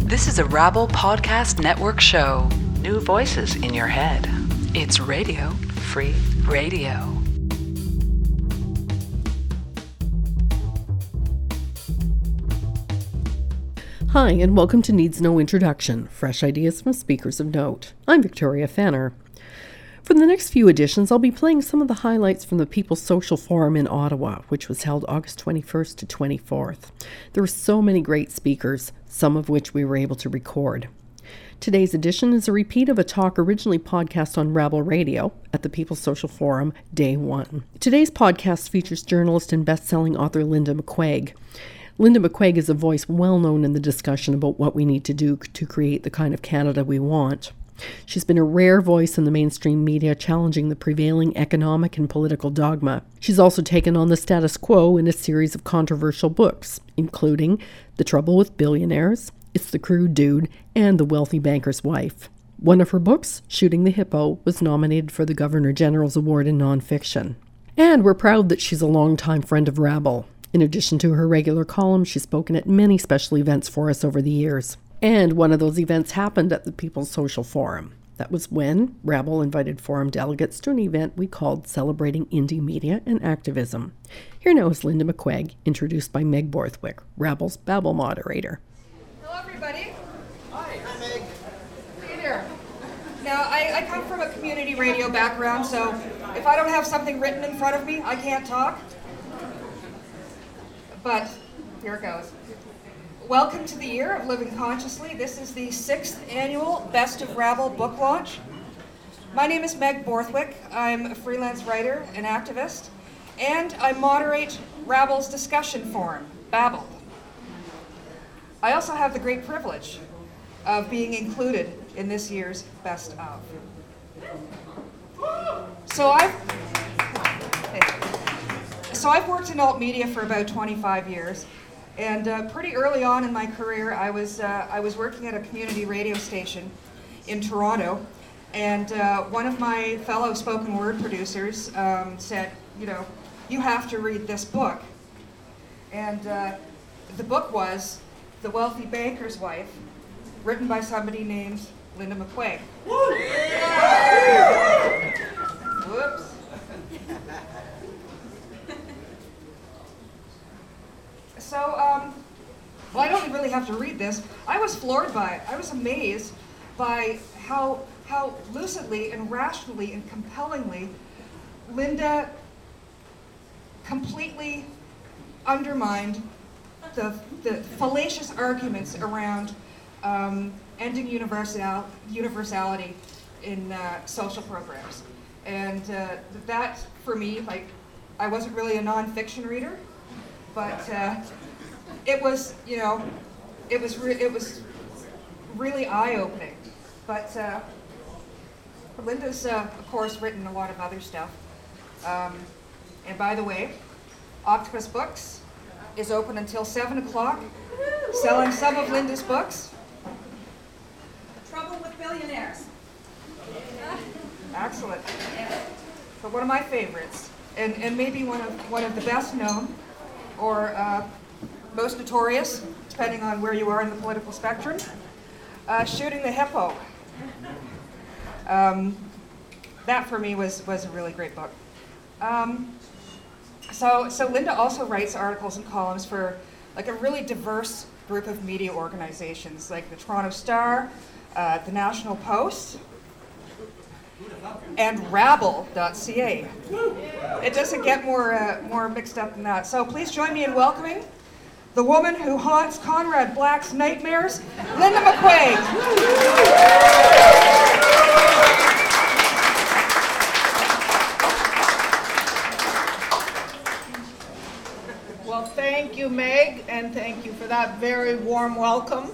This is a Rabble Podcast Network show. New voices in your head. It's Radio Free Radio. Hi, and welcome to Needs No Introduction, fresh ideas from speakers of note. I'm Victoria Fenner. For the next few editions, I'll be playing some of the highlights from the People's Social Forum in Ottawa, which was held August 21st to 24th. There were so many great speakers, some of which we were able to record. Today's edition is a repeat of a talk originally podcast on Rabble Radio at the People's Social Forum, Day 1. Today's podcast features journalist and best-selling author Linda McQuaig. Linda McQuaig is a voice well known in the discussion about what we need to do to create the kind of Canada we want. She's been a rare voice in the mainstream media, challenging the prevailing economic and political dogma. She's also taken on the status quo in a series of controversial books, including The Trouble with Billionaires, It's the Crude Dude, and The Wealthy Banker's Wife. One of her books, Shooting the Hippo, was nominated for the Governor General's Award in Nonfiction. And we're proud that she's a longtime friend of Rabble. In addition to her regular columns, she's spoken at many special events for us over the years. And one of those events happened at the People's Social Forum. That was when Rabble invited forum delegates to an event we called Celebrating Indie Media and Activism. Here now is Linda McQuaig, introduced by Meg Borthwick, Rabble's Babble moderator. Hello, everybody. Hi, Meg. Hey there. Now, I come from a community radio background, so if I don't have something written in front of me, I can't talk. But here it goes. Welcome to the Year of Living Consciously. This is the 6th annual Best of Rabble book launch. My name is Meg Borthwick. I'm a freelance writer and activist, and I moderate Rabble's discussion forum, Babble. I also have the great privilege of being included in this year's Best of. So I've worked in alt media for about 25 years. And pretty early on in my career, I was working at a community radio station in Toronto, and one of my fellow spoken word producers said, you have to read this book. And the book was The Wealthy Banker's Wife, written by somebody named Linda McQuaig. Whoops. So, well, I don't really have to read this. I was floored by it. I was amazed by how lucidly and rationally and compellingly Linda completely undermined the fallacious arguments around ending universality in social programs. And that, for me, I wasn't really a nonfiction reader, but it was really eye-opening. But Linda's, of course, written a lot of other stuff. And by the way, Octopus Books is open until 7 o'clock, selling some of Linda's books. The Trouble with Billionaires. Excellent. But one of my favorites, and maybe one of the best known, or most notorious, depending on where you are in the political spectrum, Shooting the Hippo. That for me was a really great book. So Linda also writes articles and columns for a really diverse group of media organizations, like the Toronto Star, the National Post, and Rabble.ca. It doesn't get more mixed up than that. So please join me in welcoming the woman who haunts Conrad Black's nightmares, Linda McQuaig. Well, thank you, Meg, and thank you for that very warm welcome.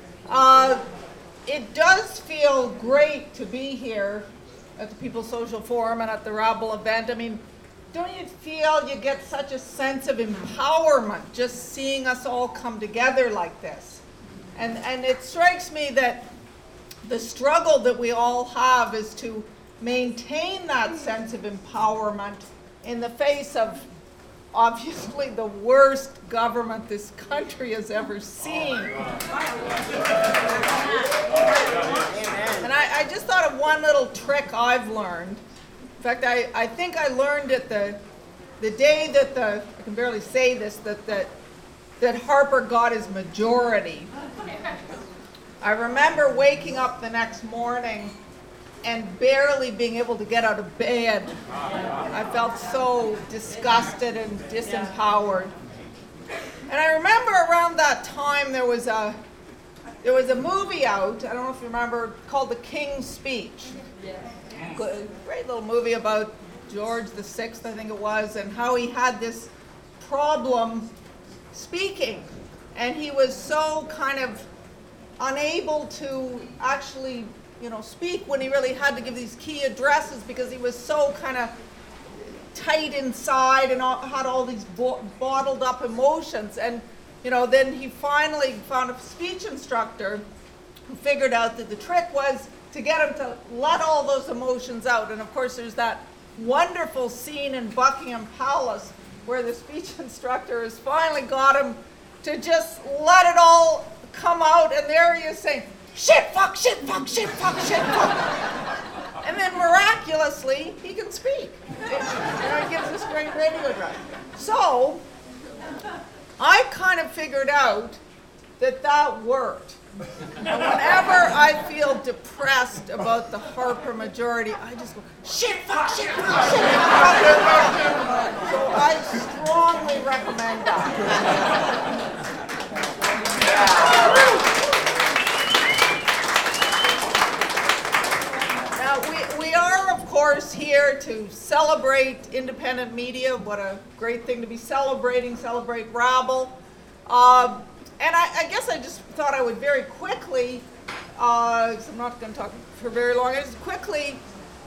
It does feel great to be here at the People's Social Forum and at the Rabble event. I mean, don't you feel you get such a sense of empowerment just seeing us all come together like this? And it strikes me that the struggle that we all have is to maintain that sense of empowerment in the face of obviously the worst government this country has ever seen. And I just thought of one little trick I've learned. In fact, I think I learned it the day that I can barely say this, that Harper got his majority. I remember waking up the next morning and barely being able to get out of bed. I felt so disgusted and disempowered. And I remember around that time there was a movie out, I don't know if you remember, called The King's Speech. Great little movie about George VI, I think it was, and how he had this problem speaking. And he was so kind of unable to actually speak when he really had to give these key addresses because he was so kind of tight inside and had all these bottled up emotions. And, then he finally found a speech instructor who figured out that the trick was to get him to let all those emotions out. And of course, there's that wonderful scene in Buckingham Palace where the speech instructor has finally got him to just let it all come out. And there he is saying, shit, fuck, shit, fuck, shit, fuck, shit, fuck. And then miraculously, he can speak. He gives this great radio address. So, I kind of figured out that worked. And whenever I feel depressed about the Harper majority, I just go, shit, fuck, shit, fuck, shit, fuck. So I strongly recommend that. We are, of course, here to celebrate independent media. What a great thing to be celebrate Rabble. And I guess I just thought I would very quickly, because I'm not going to talk for very long, just quickly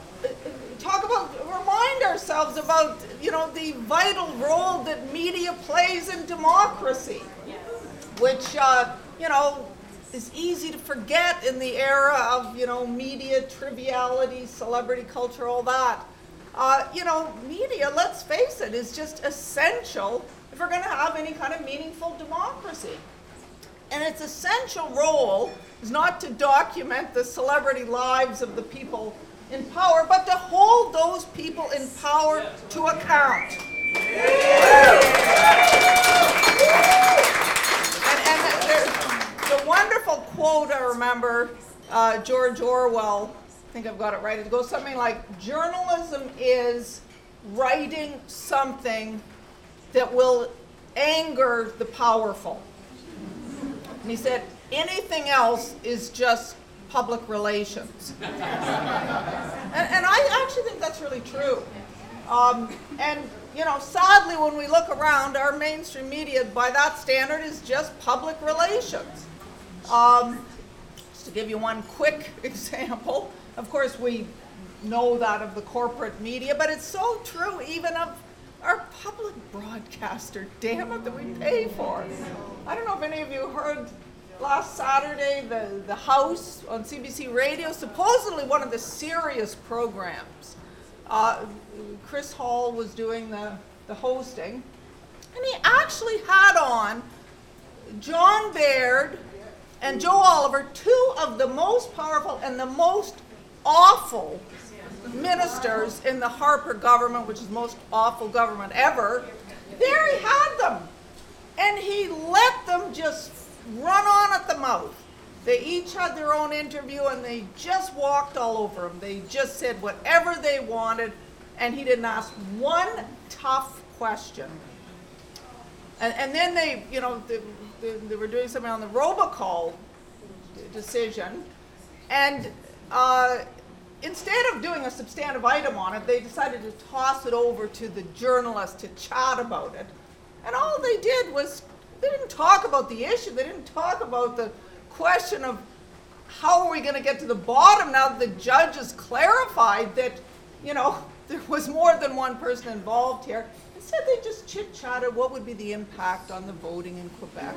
remind ourselves about, the vital role that media plays in democracy, which, is easy to forget in the era of, media triviality, celebrity culture, all that. Media, let's face it, is just essential if we're going to have any kind of meaningful democracy. And its essential role is not to document the celebrity lives of the people in power, but to hold those people in power to account. And the wonderful quote I remember, George Orwell, I think I've got it right, it goes something like, journalism is writing something that will anger the powerful. And he said, anything else is just public relations. And I actually think that's really true. Sadly, when we look around, our mainstream media, by that standard, is just public relations. Just to give you one quick example, of course, we know that of the corporate media, but it's so true even of our public broadcaster, damn it, that we pay for. I don't know if any of you heard last Saturday, the House on CBC Radio, supposedly one of the serious programs. Chris Hall was doing the hosting, and he actually had on John Baird and Joe Oliver, two of the most powerful and the most awful ministers in the Harper government, which is the most awful government ever. There he had them. And he let them just run on at the mouth. They each had their own interview and they just walked all over him. They just said whatever they wanted, and he didn't ask one tough question. And then they were doing something on the robocall decision, and instead of doing a substantive item on it, they decided to toss it over to the journalist to chat about it. And all they did was, they didn't talk about the issue. They didn't talk about the question of how are we going to get to the bottom now that the judge has clarified that, there was more than one person involved here. Instead, they just chit-chatted what would be the impact on the voting in Quebec.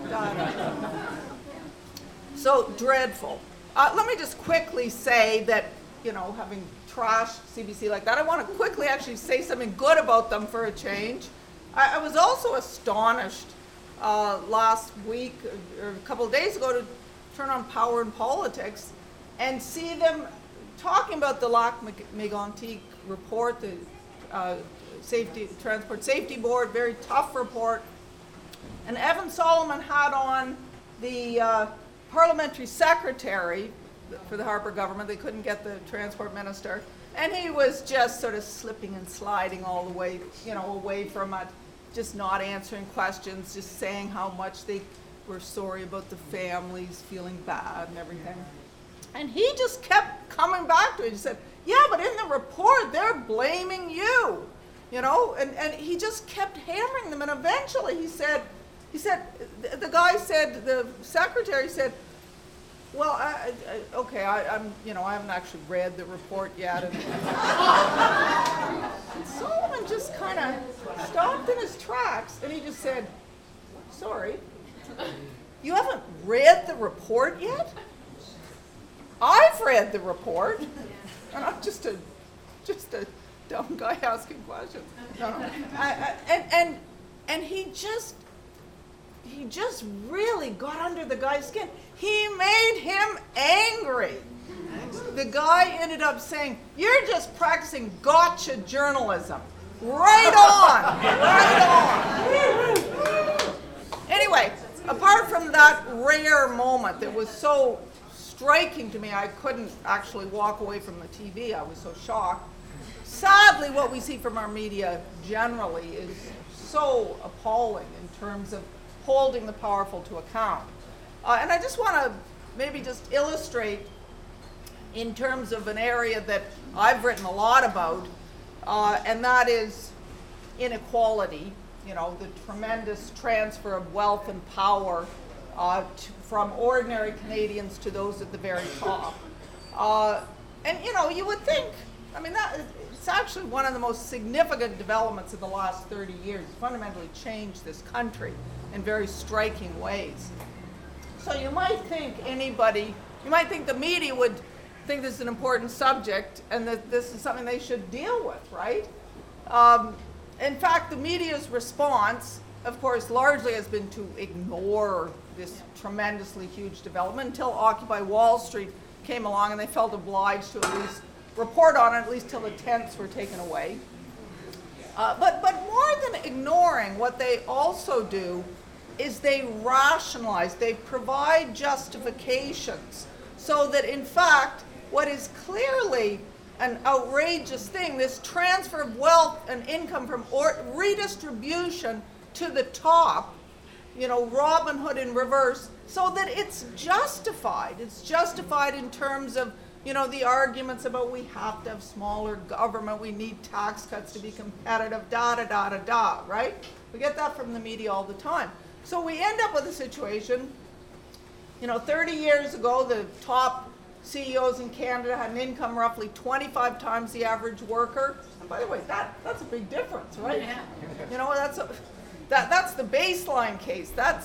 So dreadful. Let me just quickly say that, having trashed CBC like that, I want to quickly actually say something good about them for a change. I was also astonished last week, or a couple of days ago, to turn on Power and Politics and see them talking about the Lac-Mégantic report, the Transport Safety Board, very tough report. And Evan Solomon had on the parliamentary secretary for the Harper government. They couldn't get the transport minister. And he was just sort of slipping and sliding all the way, away from it, just not answering questions, just saying how much they were sorry about the families, feeling bad and everything. And he just kept coming back to it. He said, yeah, but in the report, they're blaming you, and he just kept hammering them. And eventually he said, the secretary said, well, I haven't actually read the report yet. And Solomon just kind of stopped in his tracks, and he just said, sorry, you haven't read the report yet? I've read the report, and I'm just a dumb guy asking questions. No. And he just really got under the guy's skin. He made him angry. The guy ended up saying, you're just practicing gotcha journalism. Right on. Anyway, apart from that rare moment that was so striking to me, I couldn't actually walk away from the TV. I was so shocked. Sadly, what we see from our media generally is so appalling in terms of holding the powerful to account. And I just want to maybe just illustrate in terms of an area that I've written a lot about, and that is inequality, the tremendous transfer of wealth and power from ordinary Canadians to those at the very top. And you would think, it's actually one of the most significant developments of the last 30 years. It's fundamentally changed this country in very striking ways. So you might think the media would think this is an important subject and that this is something they should deal with, right? In fact, the media's response, of course, largely has been to ignore this tremendously huge development until Occupy Wall Street came along and they felt obliged to at least report on it, at least till the tents were taken away. But more than ignoring, what they also do is they rationalize, they provide justifications, so that in fact, what is clearly an outrageous thing, this transfer of wealth and income from redistribution to the top, Robin Hood in reverse, so that it's justified. It's justified in terms of, the arguments about we have to have smaller government, we need tax cuts to be competitive, right? We get that from the media all the time. So we end up with a situation, 30 years ago, the top CEOs in Canada had an income roughly 25 times the average worker. And by the way, that's a big difference, right? Yeah. That's the baseline case. That's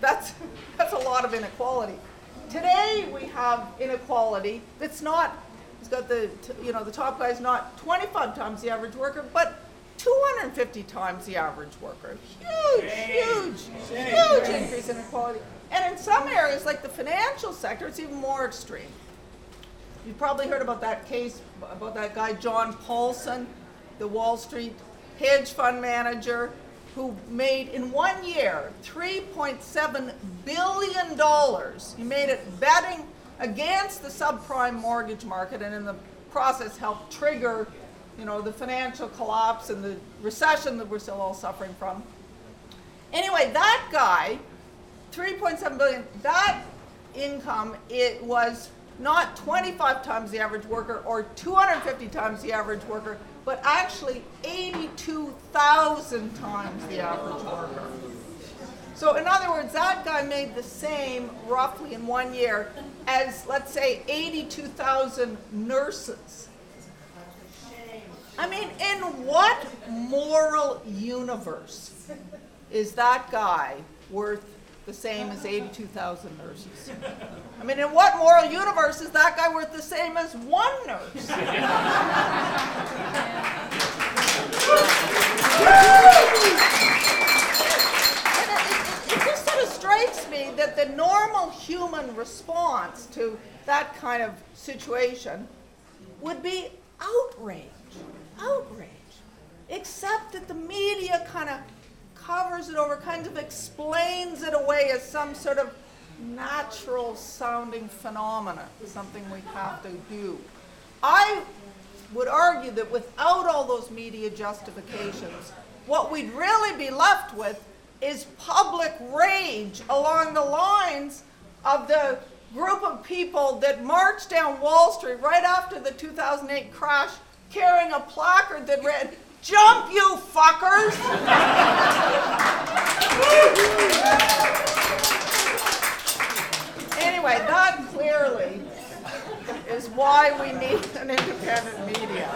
a lot of inequality. Today we have inequality that's not, it's got the top guy's not 25 times the average worker, but 250 times the average worker. Huge increase in inequality. And in some areas, like the financial sector, it's even more extreme. You've probably heard about that case, about that guy, John Paulson, the Wall Street hedge fund manager, who made, in 1 year, $3.7 billion. He made it betting against the subprime mortgage market, and in the process helped trigger the financial collapse and the recession that we're still all suffering from. Anyway, that guy, $3.7 billion, that income, it was not 25 times the average worker or 250 times the average worker, but actually 82,000 times the average worker. So in other words, that guy made the same, roughly in 1 year, as, let's say, 82,000 nurses. In what moral universe is that guy worth the same as 82,000 nurses? In what moral universe is that guy worth the same as one nurse? that the normal human response to that kind of situation would be outrage. Except that the media kind of covers it over, kind of explains it away as some sort of natural sounding phenomena, something we have to do. I would argue that without all those media justifications, what we'd really be left with is public rage along the lines of the group of people that marched down Wall Street right after the 2008 crash carrying a placard that read, "Jump, you fuckers!" Anyway, that clearly is why we need an independent media.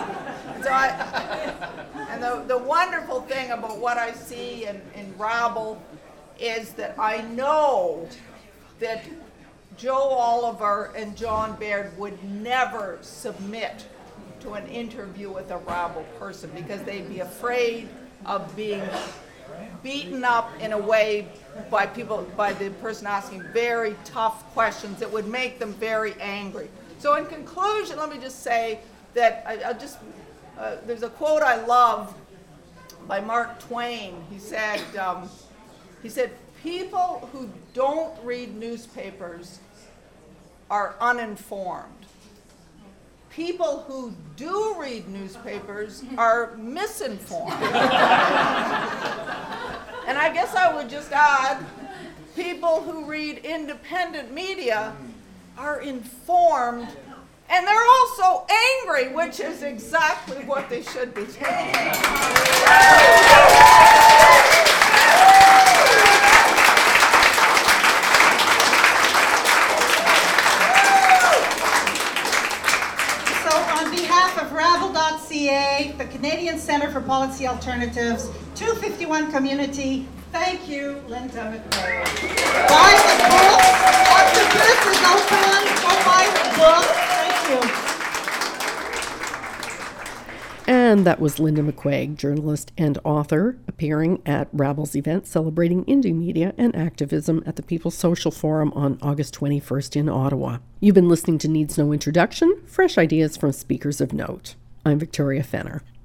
So the wonderful thing about what I see in Rabble is that I know that Joe Oliver and John Baird would never submit to an interview with a Rabble person because they'd be afraid of being beaten up in a way by the person asking very tough questions that would make them very angry. So in conclusion, let me just say that there's a quote I love by Mark Twain. He said, people who don't read newspapers are uninformed. People who do read newspapers are misinformed. And I guess I would just add, people who read independent media are informed, and they're also angry, which is exactly what they should be doing. Rabble.ca, the Canadian Centre for Policy Alternatives, 251 Community, thank you, Linda McQuaig. Buy the book, after this is open, go buy the book, thank you. And that was Linda McQuaig, journalist and author, appearing at Rabble's event celebrating indie media and activism at the People's Social Forum on August 21st in Ottawa. You've been listening to Needs No Introduction, fresh ideas from speakers of note. I'm Victoria Fenner.